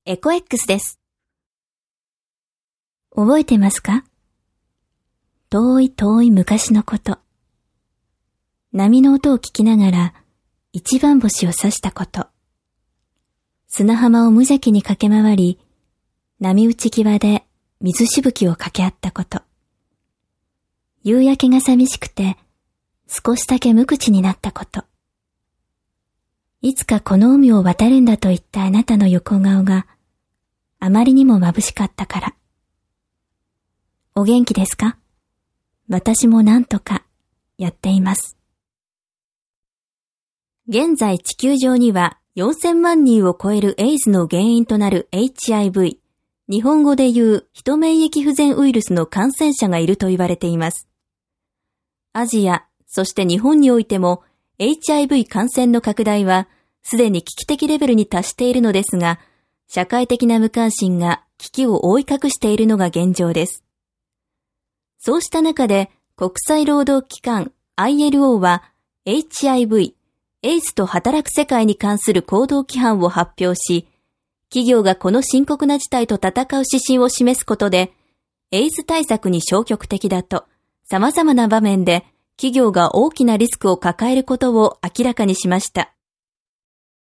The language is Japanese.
エコ X です。覚えてますか？遠い遠い昔のこと。波の音を聞きながら一番星を指したこと。砂浜を無邪気に駆け回り、波打ち際で水しぶきを掛け合ったこと。夕焼けが寂しくて少しだけ無口になったこと。いつかこの海を渡るんだと言ったあなたの横顔があまりにも眩しかったから。お元気ですか？私も何とかやっています。現在地球上には4000万人を超えるエイズの原因となる HIV、日本語で言うヒト免疫不全ウイルスの感染者がいると言われています。アジア、そして日本においても HIV 感染の拡大はすでに危機的レベルに達しているのですが、社会的な無関心が危機を覆い隠しているのが現状です。そうした中で国際労働機関 ILO は HIV、エイズと働く世界に関する行動規範を発表し、企業がこの深刻な事態と戦う指針を示すことで、エイズ対策に消極的だと、様々な場面で企業が大きなリスクを抱えることを明らかにしました。